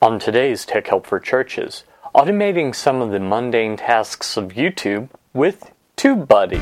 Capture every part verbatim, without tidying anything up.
On today's Tech Help for Churches, automating some of the mundane tasks of YouTube with TubeBuddy.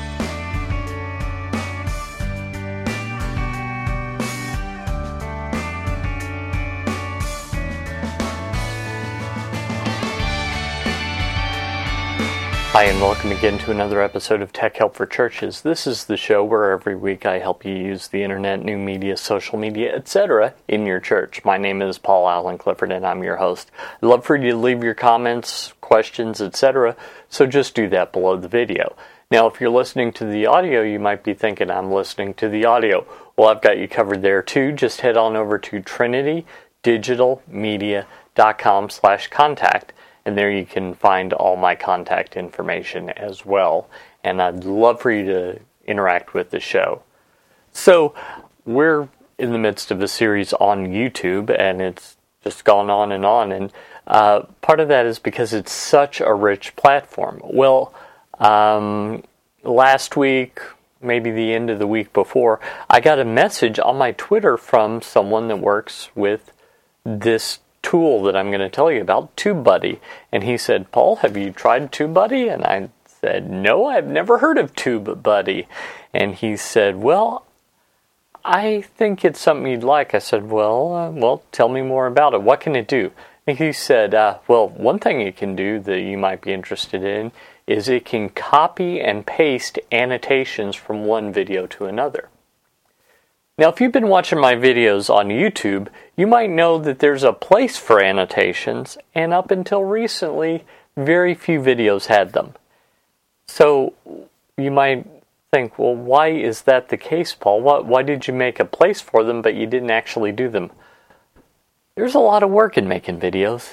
Hi, and welcome again to another episode of Tech Help for Churches. This is the show where every week I help you use the internet, new media, social media, et cetera in your church. My name is Paul Allen Clifford, and I'm your host. I'd love for you to leave your comments, questions, et cetera, so just do that below the video. Now, if you're listening to the audio, you might be thinking, I'm listening to the audio. Well, I've got you covered there too. Just head on over to trinity digital media dot com slash contact. And there you can find all my contact information as well. And I'd love for you to interact with the show. So we're in the midst of a series on YouTube, and it's just gone on and on. And uh, part of that is because it's such a rich platform. Well, um, last week, maybe the end of the week before, I got a message on my Twitter from someone that works with this tool that I'm going to tell you about, TubeBuddy. And he said, Paul, have you tried TubeBuddy? And I said, no, I've never heard of TubeBuddy. And he said, well, I think it's something you'd like. I said, well, uh, well, tell me more about it. What can it do? And he said, uh, well, one thing it can do that you might be interested in is it can copy and paste annotations from one video to another. Now, if you've been watching my videos on YouTube, you might know that there's a place for annotations, and up until recently, very few videos had them. So, you might think, well, why is that the case, Paul? Why, why did you make a place for them, but you didn't actually do them? There's a lot of work in making videos,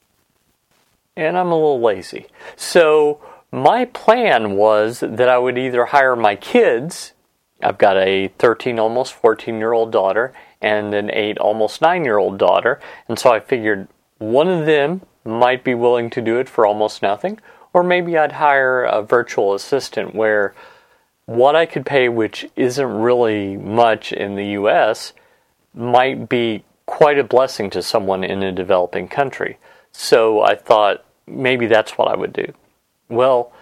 and I'm a little lazy. So, my plan was that I would either hire my kids. I've got a thirteen, almost fourteen-year-old daughter and an eight, almost nine-year-old daughter. And so I figured one of them might be willing to do it for almost nothing. Or maybe I'd hire a virtual assistant where what I could pay, which isn't really much in the U S, might be quite a blessing to someone in a developing country. So I thought maybe that's what I would do. Well,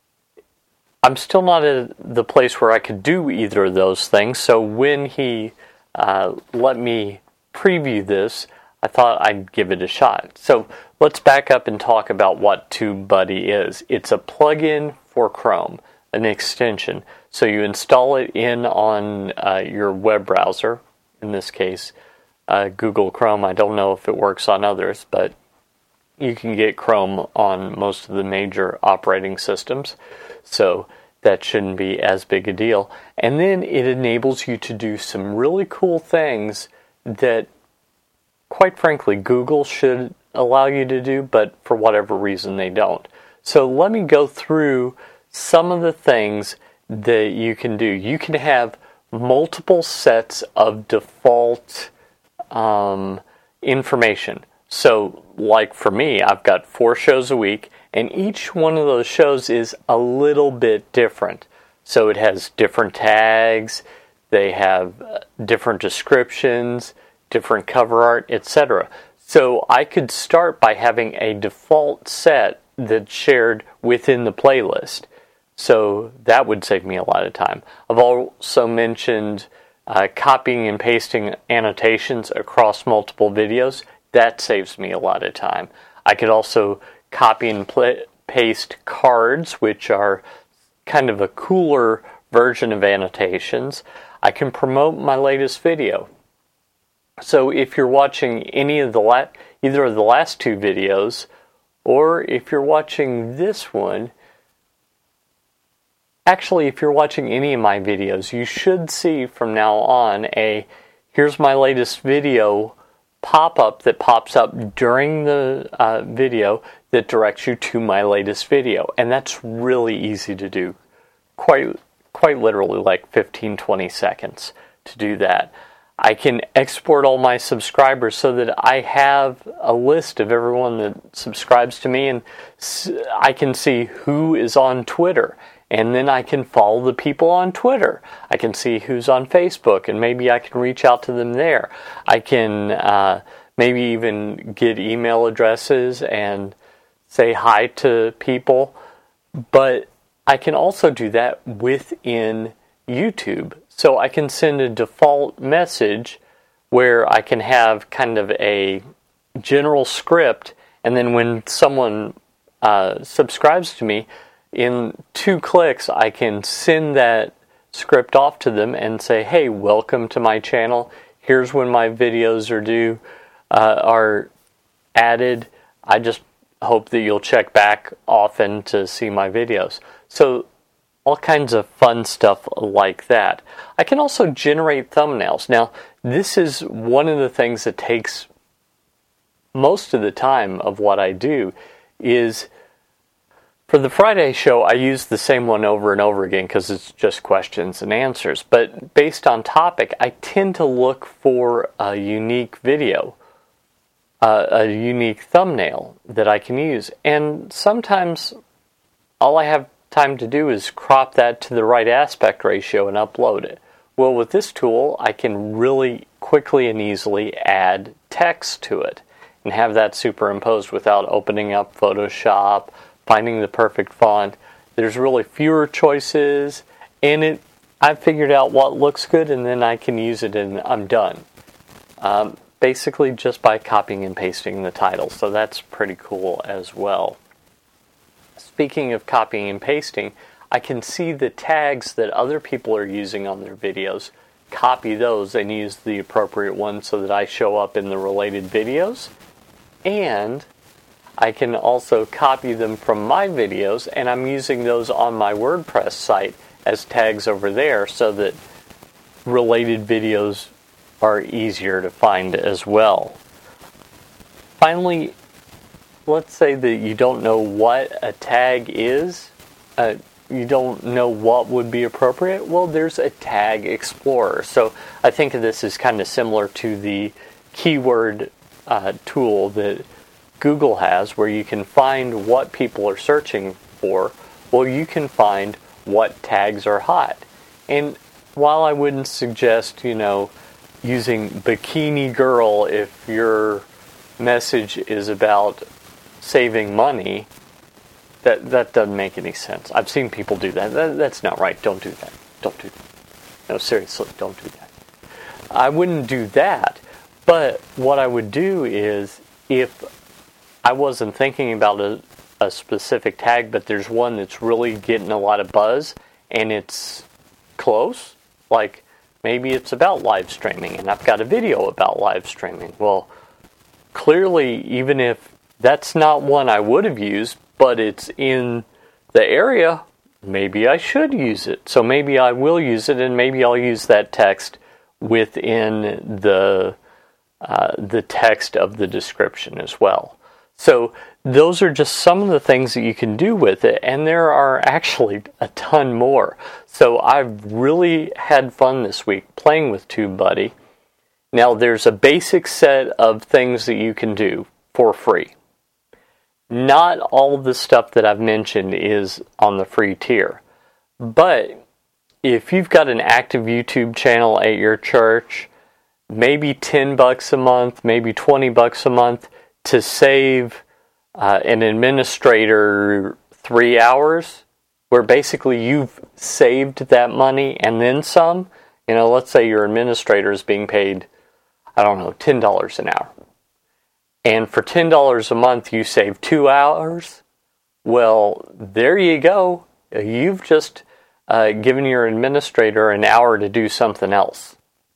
I'm still not at the place where I could do either of those things, so when he uh, let me preview this, I thought I'd give it a shot. So let's back up and talk about what TubeBuddy is. It's a plugin for Chrome, an extension. So you install it in on uh, your web browser, in this case, uh, Google Chrome. I don't know if it works on others, but you can get Chrome on most of the major operating systems. So that shouldn't be as big a deal. And then it enables you to do some really cool things that, quite frankly, Google should allow you to do, but for whatever reason they don't. So let me go through some of the things that you can do. You can have multiple sets of default um, information. So, like for me, I've got four shows a week, and each one of those shows is a little bit different. So it has different tags, they have different descriptions, different cover art, et cetera. So I could start by having a default set that's shared within the playlist. So that would save me a lot of time. I've also mentioned uh, copying and pasting annotations across multiple videos. That saves me a lot of time. I could also copy and pl- paste cards, which are kind of a cooler version of annotations. I can promote my latest video. So if you're watching any of the la- either of the last two videos, or if you're watching this one, actually if you're watching any of my videos, you should see from now on a here's my latest video pop-up that pops up during the uh, video that directs you to my latest video. And that's really easy to do. Quite, quite literally like fifteen, twenty seconds to do that. I can export all my subscribers so that I have a list of everyone that subscribes to me, and I can see who is on Twitter. And then I can follow the people on Twitter. I can see who's on Facebook, and maybe I can reach out to them there. I can uh, maybe even get email addresses and say hi to people. But I can also do that within YouTube. So I can send a default message where I can have kind of a general script, and then when someone uh, subscribes to me, in two clicks I can send that script off to them and say, hey, welcome to my channel. Here's when my videos are due, uh, are added. I just hope that you'll check back often to see my videos. So all kinds of fun stuff like that. I can also generate thumbnails. Now, this is one of the things that takes most of the time of what I do. Is for the Friday show, I use the same one over and over again because it's just questions and answers. But based on topic, I tend to look for a unique video, uh, a unique thumbnail that I can use. And sometimes all I have time to do is crop that to the right aspect ratio and upload it. Well, with this tool, I can really quickly and easily add text to it and have that superimposed without opening up Photoshop, finding the perfect font. There's really fewer choices, and it I've figured out what looks good, and then I can use it and I'm done. Um, basically just by copying and pasting the title, so that's pretty cool as well. Speaking of copying and pasting, I can see the tags that other people are using on their videos, copy those and use the appropriate ones so that I show up in the related videos. And I can also copy them from my videos, and I'm using those on my WordPress site as tags over there so that related videos are easier to find as well. Finally, let's say that you don't know what a tag is. Uh, you don't know what would be appropriate. Well, there's a tag explorer. So I think of this as kind of similar to the keyword uh, tool that Google has, where you can find what people are searching for. Well, you can find what tags are hot. And while I wouldn't suggest, you know, using bikini girl if your message is about saving money, that that doesn't make any sense. I've seen people do that. that. That's not right. Don't do that. Don't do that. No, seriously, don't do that. I wouldn't do that. But what I would do is, if I wasn't thinking about a, a specific tag, but there's one that's really getting a lot of buzz, and it's close, like maybe it's about live streaming, and I've got a video about live streaming. Well, clearly, even if that's not one I would have used, but it's in the area, maybe I should use it. So maybe I will use it, and maybe I'll use that text within the uh, the text of the description as well. So those are just some of the things that you can do with it, and there are actually a ton more. So I've really had fun this week playing with TubeBuddy. Now, there's a basic set of things that you can do for free. Not all of the stuff that I've mentioned is on the free tier. But if you've got an active YouTube channel at your church, maybe ten bucks a month, maybe twenty bucks a month to save uh, an administrator three hours, where basically you've saved that money and then some. You know, let's say your administrator is being paid, I don't know, ten dollars an hour. And for ten dollars a month, you save two hours. Well, there you go. You've just uh, given your administrator an hour to do something else.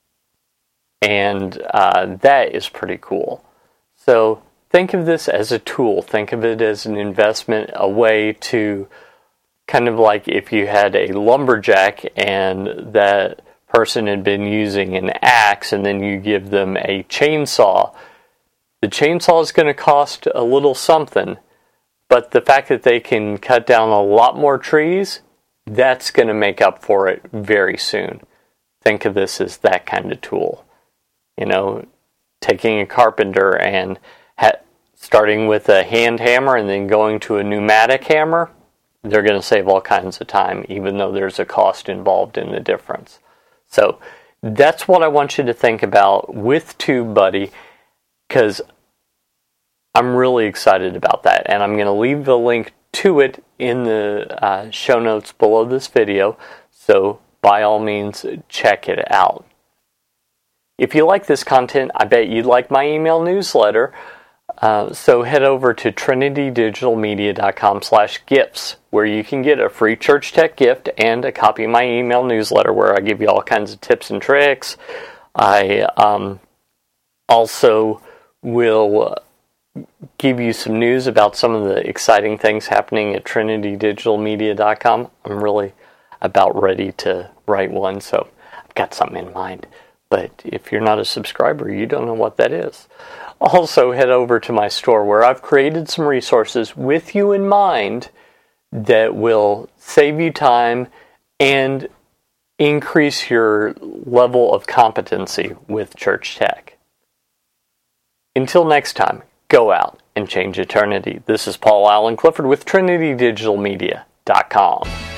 And uh, that is pretty cool. So think of this as a tool. Think of it as an investment, a way to kind of like if you had a lumberjack and that person had been using an axe and then you give them a chainsaw. The chainsaw is going to cost a little something, but the fact that they can cut down a lot more trees, that's going to make up for it very soon. Think of this as that kind of tool. You know, taking a carpenter and ha- starting with a hand hammer and then going to a pneumatic hammer, they're going to save all kinds of time, even though there's a cost involved in the difference. So that's what I want you to think about with TubeBuddy. because I'm really excited about that. And I'm going to leave the link to it in the uh, show notes below this video. So by all means, check it out. If you like this content, I bet you'd like my email newsletter. Uh, so head over to trinitydigitalmedia.com slash gifts, where you can get a free Church Tech gift and a copy of my email newsletter, where I give you all kinds of tips and tricks. I um, also will give you some news about some of the exciting things happening at trinity digital media dot com. I'm really about ready to write one, so I've got something in mind. But if you're not a subscriber, you don't know what that is. Also, head over to my store, where I've created some resources with you in mind that will save you time and increase your level of competency with Church Tech. Until next time, go out and change eternity. This is Paul Allen Clifford with Trinity Digital Media dot com.